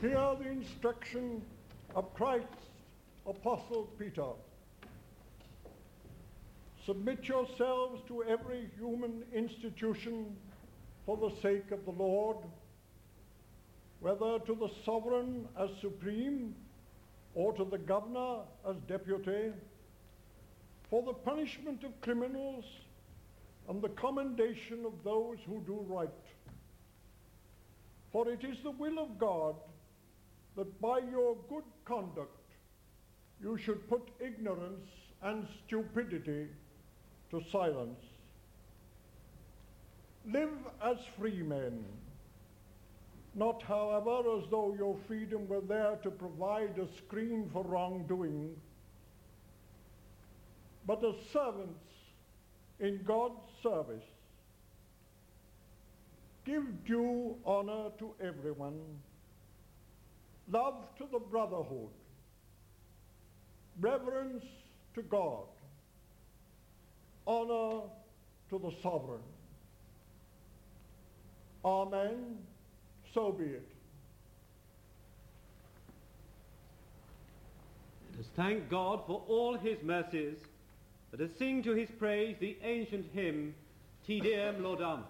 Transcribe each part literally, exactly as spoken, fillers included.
Hear the instruction of Christ's Apostle Peter. Submit yourselves to every human institution for the sake of the Lord, whether to the sovereign as supreme or to the governor as deputy, for the punishment of criminals and the commendation of those who do right. For it is the will of God that by your good conduct you should put ignorance and stupidity to silence. Live as free men, not, however, as though your freedom were there to provide a screen for wrongdoing, but as servants in God's service. Give due honor to everyone, love to the brotherhood, reverence to God, honor to the sovereign. Amen. So be it. Let us thank God for all his mercies. Let us sing to his praise the ancient hymn, Te Deum Laudamus.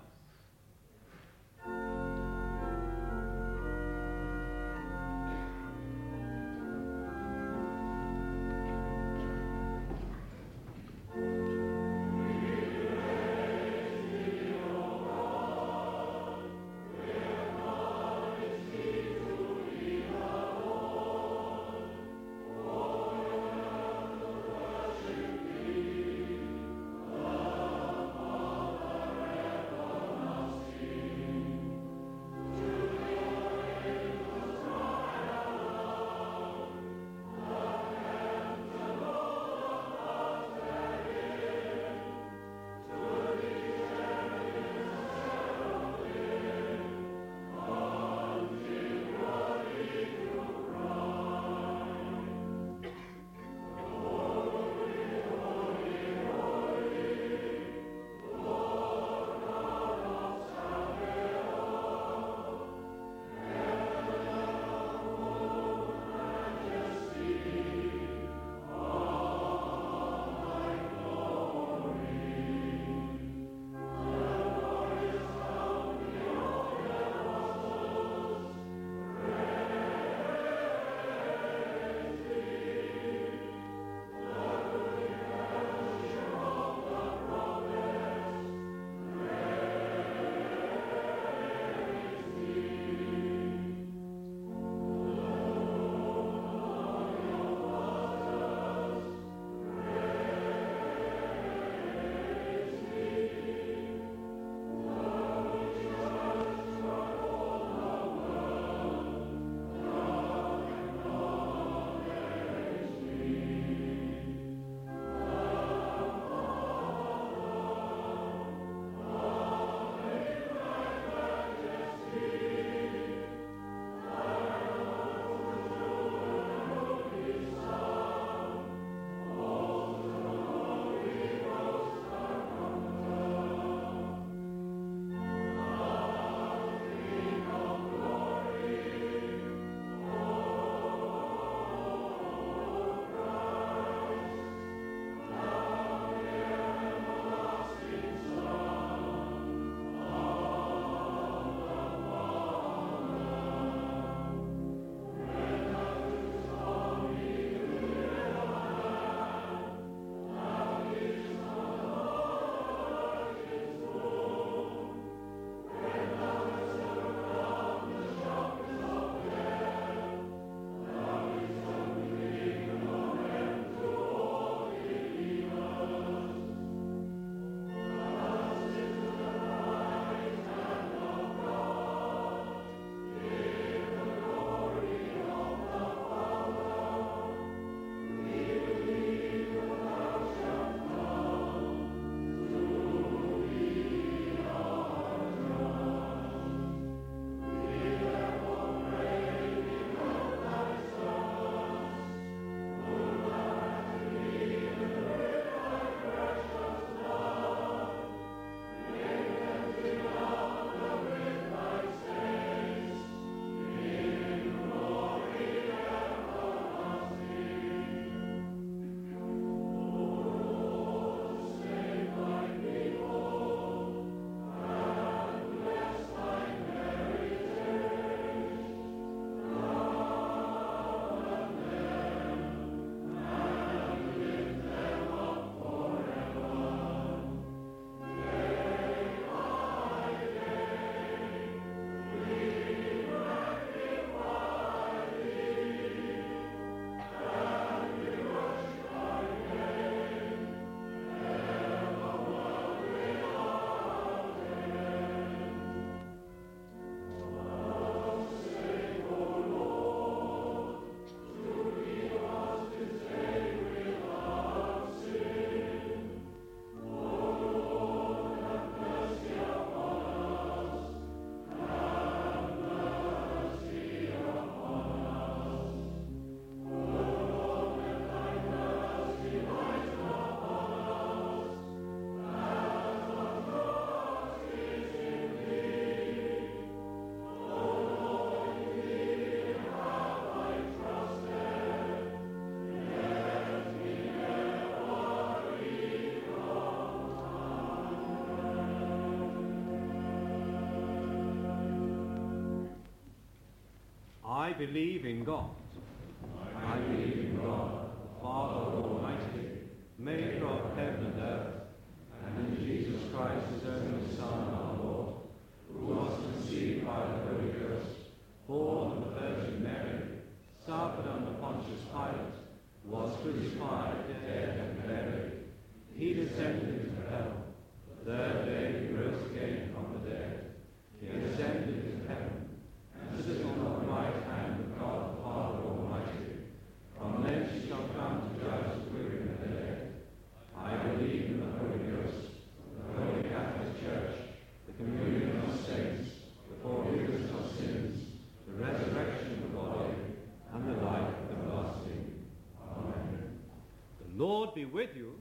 believe in God. I believe in God, Father Almighty, maker of heaven and earth, and in Jesus Christ, his only Son, our Lord, who was conceived by the Holy Ghost, born of the Virgin Mary, suffered under Pontius Pilate, was crucified, dead, and buried. He descended into hell. The third day he rose again from the dead. He ascended into heaven, and sits on the right hand of God the Father Almighty. From thence he shall come to judge the living and the dead. I believe in the Holy Ghost, the Holy Catholic Church, the communion of saints, the forgiveness of sins, the resurrection of the body, and the life everlasting. Amen. The Lord be with you.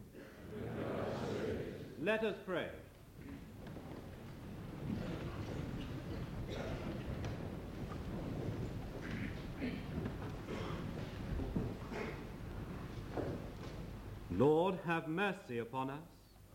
Let us pray. Lord, have mercy upon us.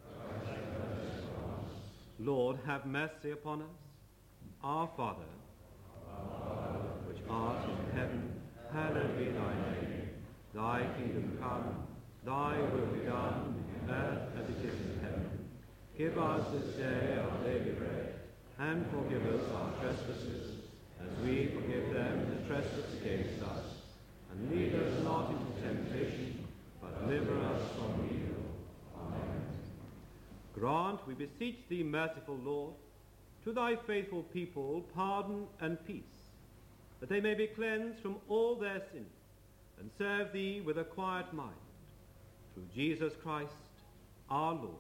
Lord, have mercy upon us. Our Father, which art in heaven, hallowed be thy name. Thy kingdom come, thy will be done, in earth as it is in heaven. Give us this day our daily bread, and forgive us our trespasses, as we forgive them that trespass against us. And lead us not into temptation, but deliver us from evil. Amen. Grant, we beseech thee, merciful Lord, to thy faithful people pardon and peace, that they may be cleansed from all their sins, and serve thee with a quiet mind. Through Jesus Christ, our Lord.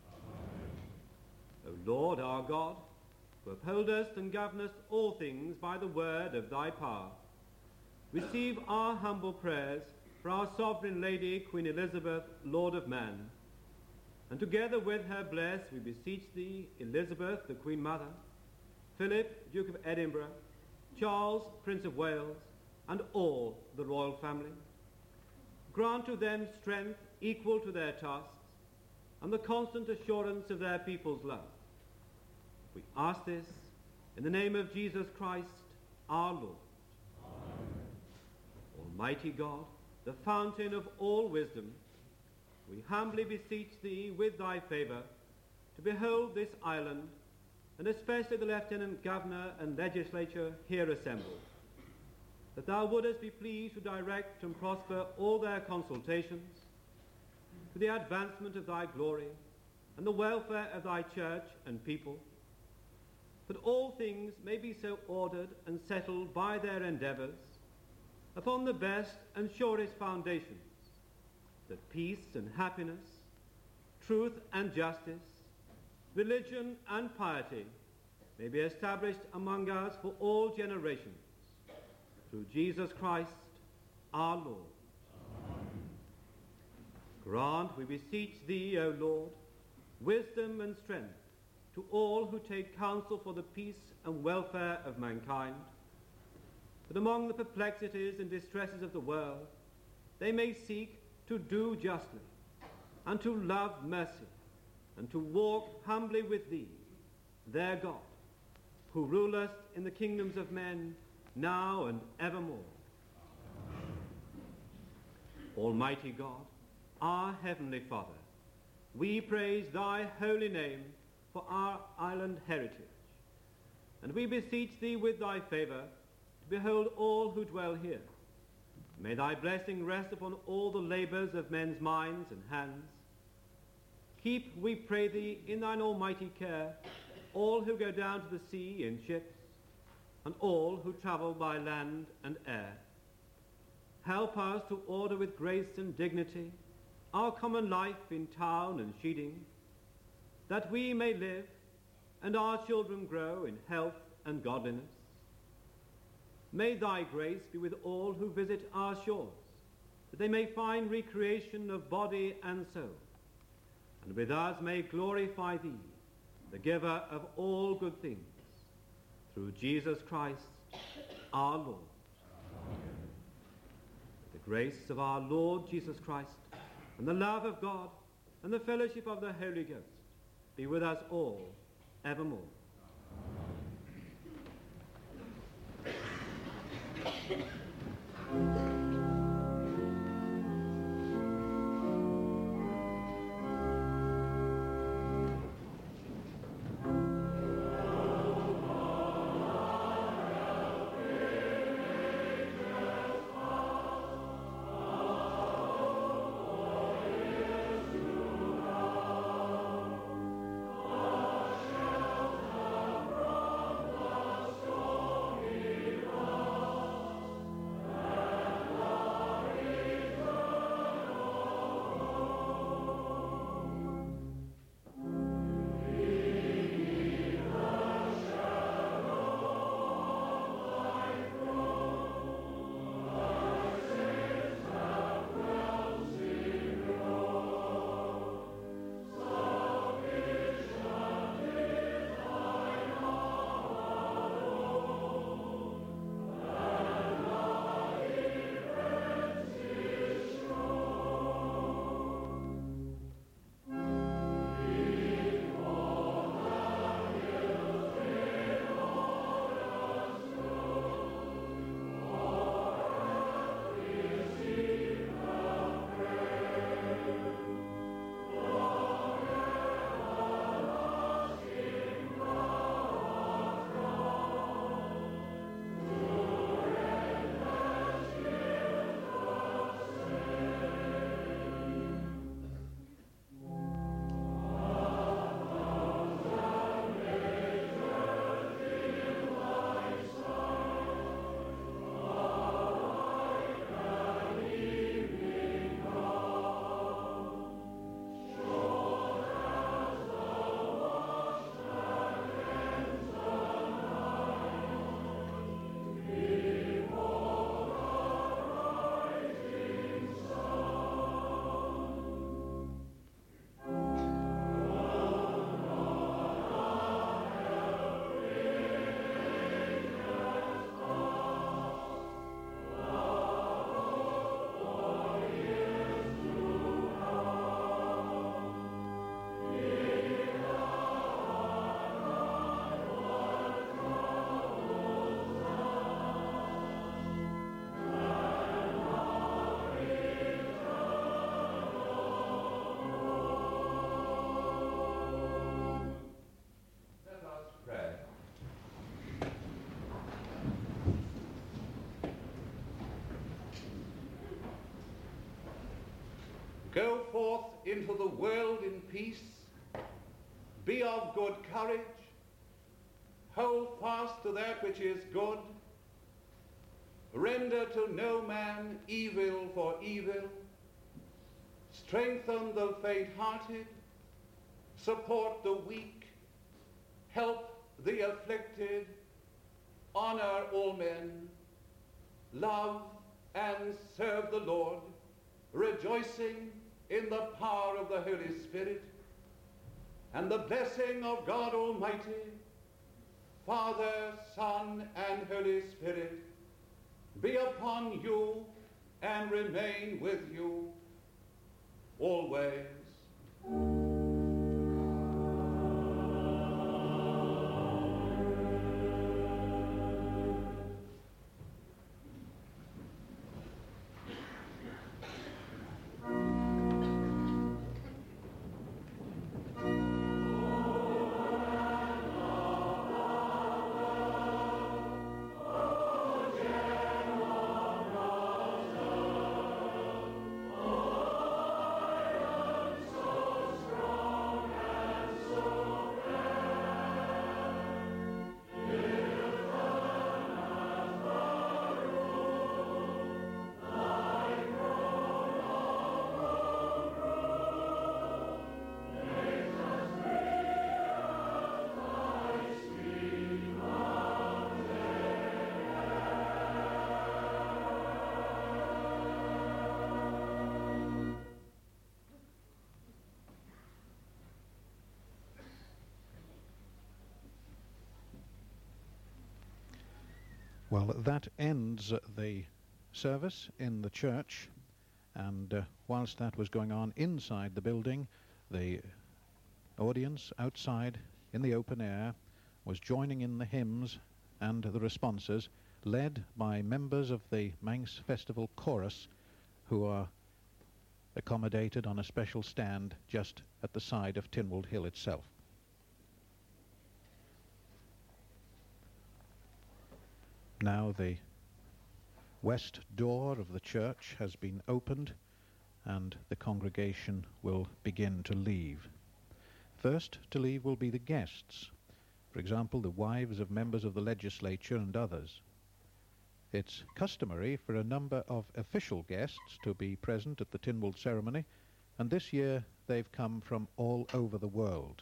Amen. O Lord, our God, who upholdest and governest all things by the word of thy power, receive our humble prayers for our sovereign Lady, Queen Elizabeth, Lord of Man. And together with her bless, we beseech thee, Elizabeth, the Queen Mother, Philip, Duke of Edinburgh, Charles, Prince of Wales, and all the royal family. Grant to them strength equal to their tasks, and the constant assurance of their people's love. We ask this in the name of Jesus Christ, our Lord. Amen. Almighty God, the fountain of all wisdom, we humbly beseech thee with thy favour to behold this island, and especially the Lieutenant Governor and Legislature here assembled, that thou wouldest be pleased to direct and prosper all their consultations to the advancement of thy glory and the welfare of thy church and people, that all things may be so ordered and settled by their endeavours upon the best and surest foundations, that peace and happiness, truth and justice, religion and piety may be established among us for all generations, through Jesus Christ our Lord. Amen. Grant, we beseech thee, O Lord, wisdom and strength to all who take counsel for the peace and welfare of mankind, that among the perplexities and distresses of the world they may seek to do justly, and to love mercy, and to walk humbly with thee, their God, who rulest in the kingdoms of men, now and evermore. Amen. Almighty God, our heavenly Father, we praise thy holy name for our island heritage, and we beseech thee with thy favour to behold all who dwell here. May thy blessing rest upon all the labours of men's minds and hands. Keep, we pray thee, in thine almighty care, all who go down to the sea in ships, and all who travel by land and air. Help us to order with grace and dignity our common life in town and sheeding, that we may live and our children grow in health and godliness. May thy grace be with all who visit our shores, that they may find recreation of body and soul, and with us may glorify thee, the giver of all good things, through Jesus Christ our Lord. Amen. The grace of our Lord Jesus Christ, and the love of God, and the fellowship of the Holy Ghost be with us all evermore. Amen. Go forth into the world in peace. Be of good courage. Hold fast to that which is good. Render to no man evil for evil. Strengthen the faint-hearted. Support the weak. Help the afflicted. Honor all men. Love and serve the Lord, rejoicing in the power of the Holy Spirit, and the blessing of God Almighty, Father, Son, and Holy Spirit, be upon you and remain with you always. Well, that ends the service in the church, and uh, whilst that was going on inside the building, the audience outside in the open air was joining in the hymns and the responses led by members of the Manx Festival Chorus, who are accommodated on a special stand just at the side of Tynwald Hill itself. Now the west door of the church has been opened and the congregation will begin to leave. First to leave will be the guests, for example, the wives of members of the legislature and others. It's customary for a number of official guests to be present at the Tynwald ceremony, and this year they've come from all over the world.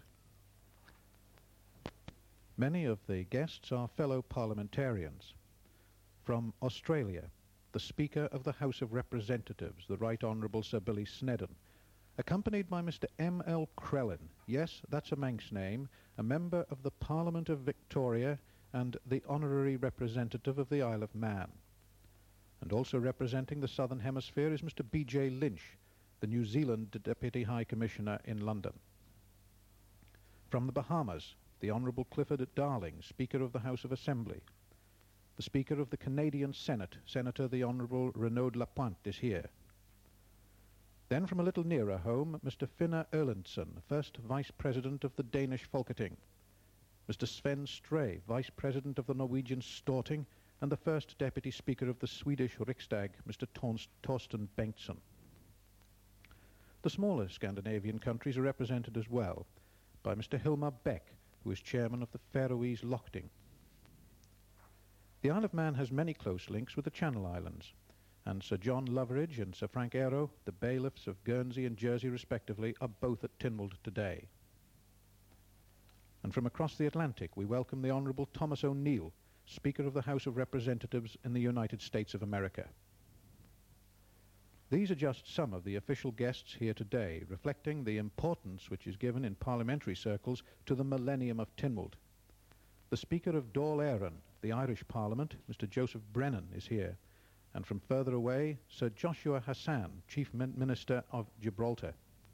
Many of the guests are fellow parliamentarians. From Australia, the Speaker of the House of Representatives, the Right Honourable Sir Billy Snedden, accompanied by Mister M L Crellin, yes, that's a Manx name, a member of the Parliament of Victoria and the honorary representative of the Isle of Man. And also representing the Southern Hemisphere is Mister B J Lynch, the New Zealand Deputy High Commissioner in London. From the Bahamas, the Honourable Clifford Darling, Speaker of the House of Assembly. The Speaker of the Canadian Senate, Senator the Honourable Renaud Lapointe, is here. Then from a little nearer home, Mister Finna Erlandson, first Vice President of the Danish Folketing. Mister Sven Stray, Vice President of the Norwegian Storting, and the first Deputy Speaker of the Swedish Riksdag, Mister Torst Torsten Bengtsson. The smaller Scandinavian countries are represented as well by Mister Hilmar Beck, who is Chairman of the Faroese Lochting. The Isle of Man has many close links with the Channel Islands, and Sir John Loveridge and Sir Frank Arrow, the bailiffs of Guernsey and Jersey respectively, are both at Tynwald today. And from across the Atlantic we welcome the Honourable Thomas O'Neill, Speaker of the House of Representatives in the United States of America. These are just some of the official guests here today, reflecting the importance which is given in parliamentary circles to the millennium of Tynwald. The Speaker of Dáil Éireann, the Irish Parliament, Mister Joseph Brennan, is here, and from further away, Sir Joshua Hassan, Chief Min- Minister of Gibraltar.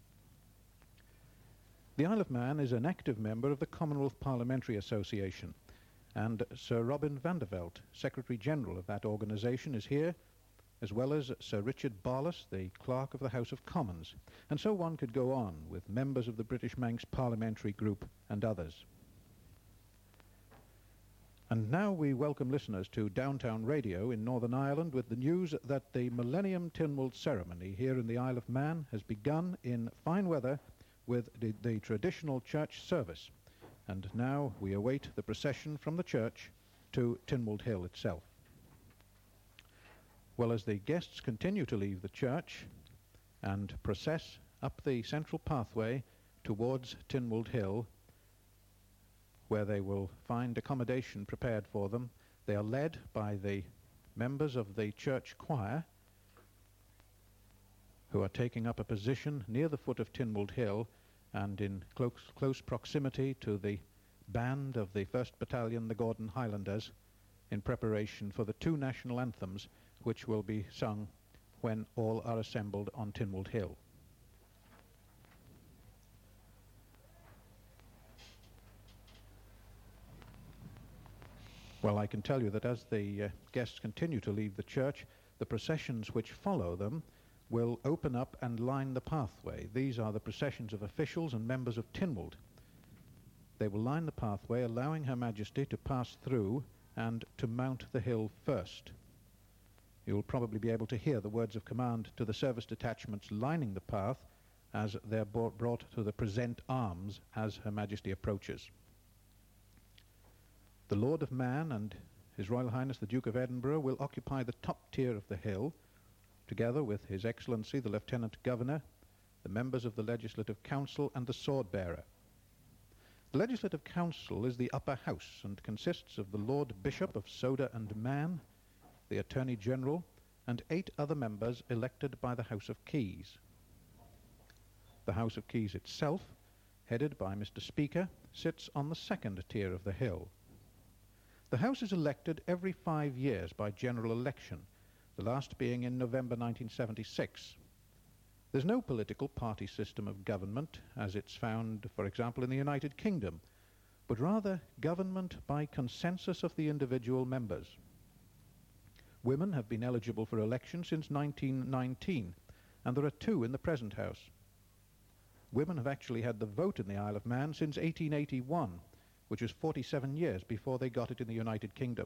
The Isle of Man is an active member of the Commonwealth Parliamentary Association, and Sir Robin van der Veld, Secretary General of that organisation, is here, as well as Sir Richard Barlas, the Clerk of the House of Commons, and so one could go on with members of the British Manx Parliamentary Group and others. And now we welcome listeners to Downtown Radio in Northern Ireland with the news that the Millennium Tynwald ceremony here in the Isle of Man has begun in fine weather with the, the traditional church service. And now we await the procession from the church to Tynwald Hill itself. Well, as the guests continue to leave the church and process up the central pathway towards Tynwald Hill, where they will find accommodation prepared for them, they are led by the members of the church choir, who are taking up a position near the foot of Tynwald Hill and in close, close proximity to the band of the first Battalion, the Gordon Highlanders, in preparation for the two national anthems which will be sung when all are assembled on Tynwald Hill. Well, I can tell you that as the uh, guests continue to leave the church, the processions which follow them will open up and line the pathway. These are the processions of officials and members of Tynwald. They will line the pathway, allowing Her Majesty to pass through and to mount the hill first. You'll probably be able to hear the words of command to the service detachments lining the path as they're brought to the present arms as Her Majesty approaches. The Lord of Man and His Royal Highness the Duke of Edinburgh will occupy the top tier of the hill, together with His Excellency the Lieutenant Governor, the members of the Legislative Council and the Sword Bearer. The Legislative Council is the upper house and consists of the Lord Bishop of Soda and Man, the Attorney General, and eight other members elected by the House of Keys. The House of Keys itself, headed by Mister Speaker, sits on the second tier of the hill. The House is elected every five years by general election, the last being in November nineteen seventy-six. There's no political party system of government, as it's found, for example, in the United Kingdom, but rather government by consensus of the individual members. Women have been eligible for election since nineteen nineteen, and there are two in the present House. Women have actually had the vote in the Isle of Man since eighteen eighty-one, which was forty-seven years before they got it in the United Kingdom.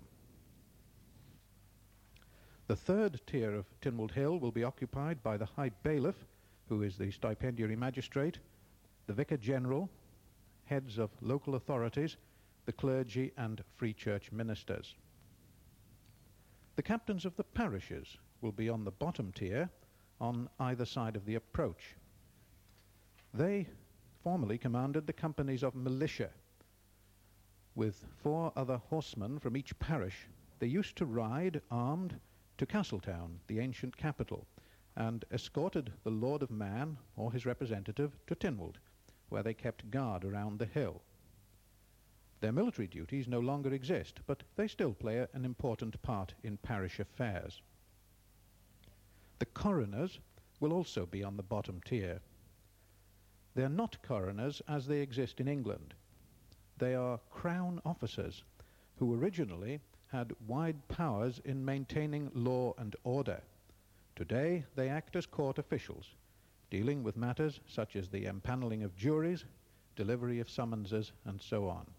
The third tier of Tynwald Hill will be occupied by the High Bailiff, who is the stipendiary magistrate, the Vicar General, heads of local authorities, the clergy and free church ministers. The captains of the parishes will be on the bottom tier on either side of the approach. They formerly commanded the companies of militia. With four other horsemen from each parish, they used to ride armed to Castletown, the ancient capital, and escorted the Lord of Man or his representative to Tynwald, where they kept guard around the hill. Their military duties no longer exist, but they still play a, an important part in parish affairs. The coroners will also be on the bottom tier. They are not coroners as they exist in England. They are crown officers who originally had wide powers in maintaining law and order. Today they act as court officials, dealing with matters such as the empanelling of juries, delivery of summonses, and so on.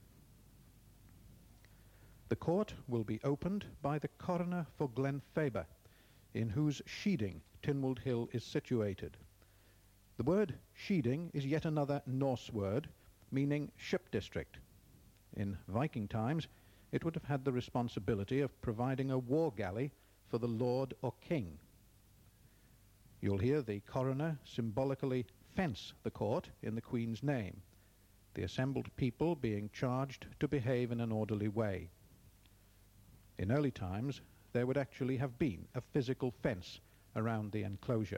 The court will be opened by the coroner for Glenfaber, in whose Sheeding Tynwald Hill is situated. The word Sheeding is yet another Norse word, meaning ship district. In Viking times, it would have had the responsibility of providing a war galley for the lord or king. You'll hear the coroner symbolically fence the court in the Queen's name, the assembled people being charged to behave in an orderly way. In early times, there would actually have been a physical fence around the enclosure.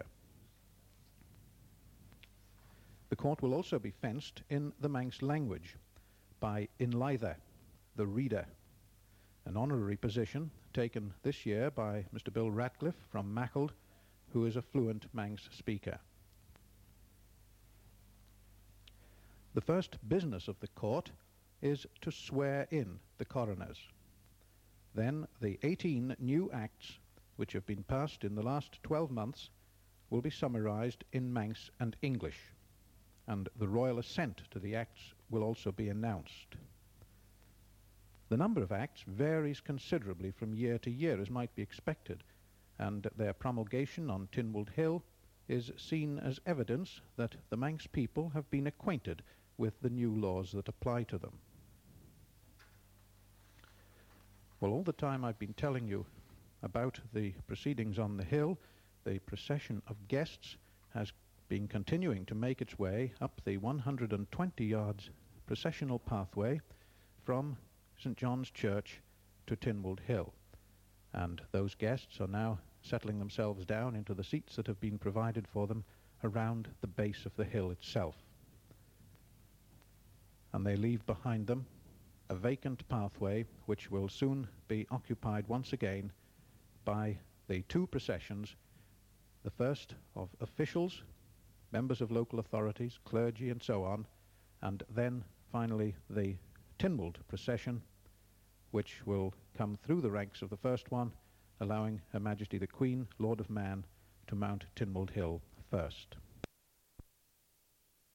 The court will also be fenced in the Manx language by Inlyther, the reader, an honorary position taken this year by Mister Bill Ratcliffe from Mackald, who is a fluent Manx speaker. The first business of the court is to swear in the coroners. Then the eighteen new acts which have been passed in the last twelve months will be summarized in Manx and English, and the royal assent to the acts will also be announced. The number of acts varies considerably from year to year, as might be expected, and their promulgation on Tynwald Hill is seen as evidence that the Manx people have been acquainted with the new laws that apply to them. Well, all the time I've been telling you about the proceedings on the hill, the procession of guests has been continuing to make its way up the one hundred twenty yards processional pathway from St John's Church to Tynwald Hill. And those guests are now settling themselves down into the seats that have been provided for them around the base of the hill itself. And they leave behind them a vacant pathway which will soon be occupied once again by the two processions, the first of officials, members of local authorities, clergy and so on, and then finally the Tynwald procession, which will come through the ranks of the first one, allowing Her Majesty the Queen, Lord of Man, to mount Tynwald Hill first.